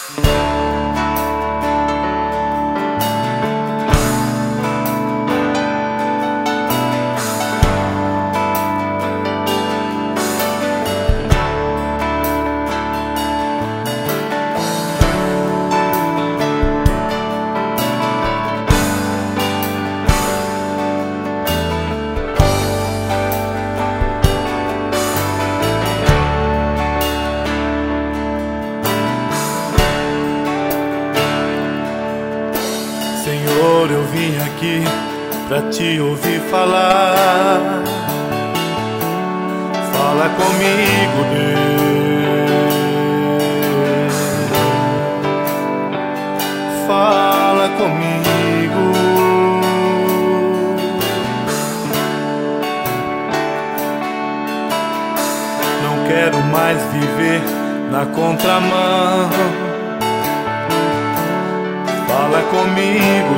Senhor, eu vim aqui pra te ouvir falar. Fala comigo, Deus. Fala comigo. Não quero mais viver na contramão. Fala comigo,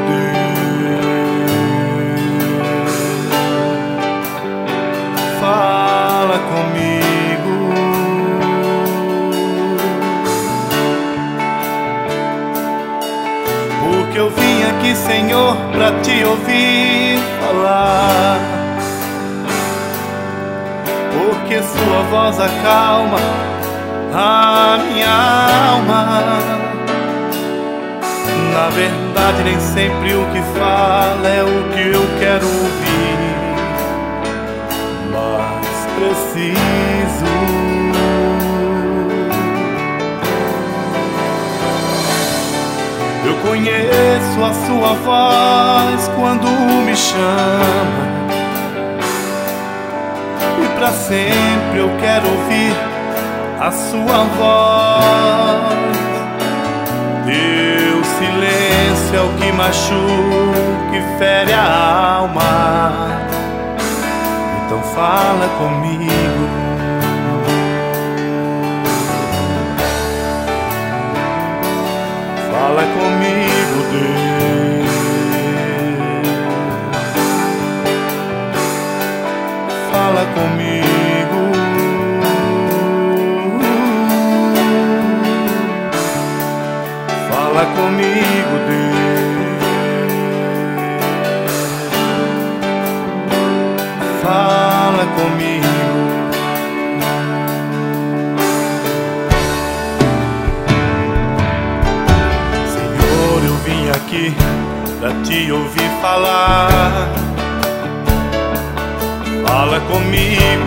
Deus. Fala comigo. Porque eu vim aqui, Senhor, pra te ouvir falar. Porque sua voz acalma a minha alma. Na verdade, nem sempre o que fala é o que eu quero ouvir, mas preciso. Eu conheço a sua voz quando me chama, e pra sempre eu quero ouvir a sua voz. Teu silêncio é o que machuca e fere a alma. Então fala comigo. Fala comigo, Deus. Fala comigo. Fala comigo, Deus. Fala comigo. Senhor, eu vim aqui pra te ouvir falar. Fala comigo,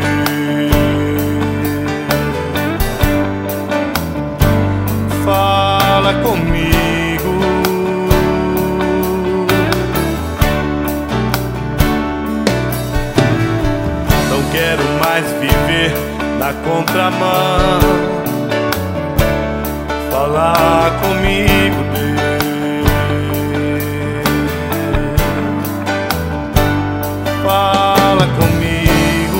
Deus. Fala comigo. Não quero mais viver na contramão. Fala comigo, Deus. Fala comigo.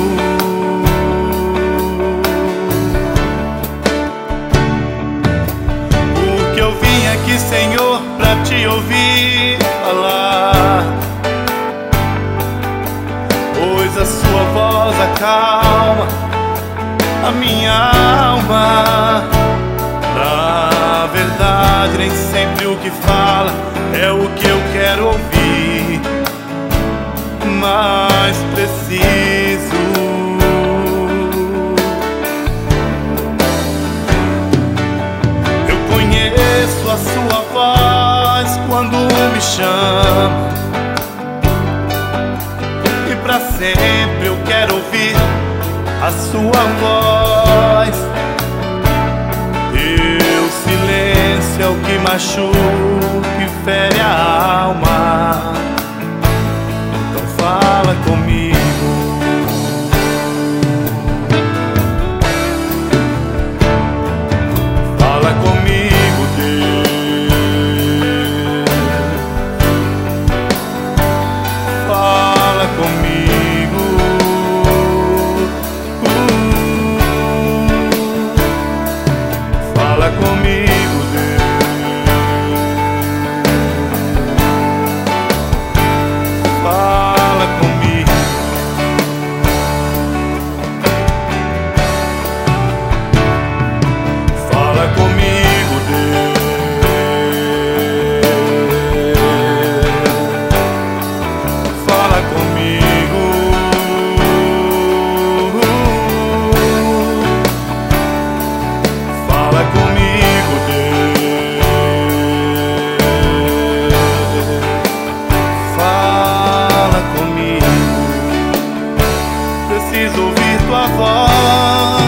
Porque eu vim aqui, Senhor, pra te ouvir falar. Pois a sua voz acalma a minha alma. Na verdade, nem sempre o que fala é o que eu quero ouvir, mas preciso. Eu conheço a sua voz quando me chama, e pra sempre eu quero ouvir a sua voz. Teu silêncio é o que machuca e fere a alma. Então fala comigo. Fala comigo, Deus. Fala comigo. Fala comigo, Deus. Fala comigo. Fala comigo, Deus. ouvir tua voz.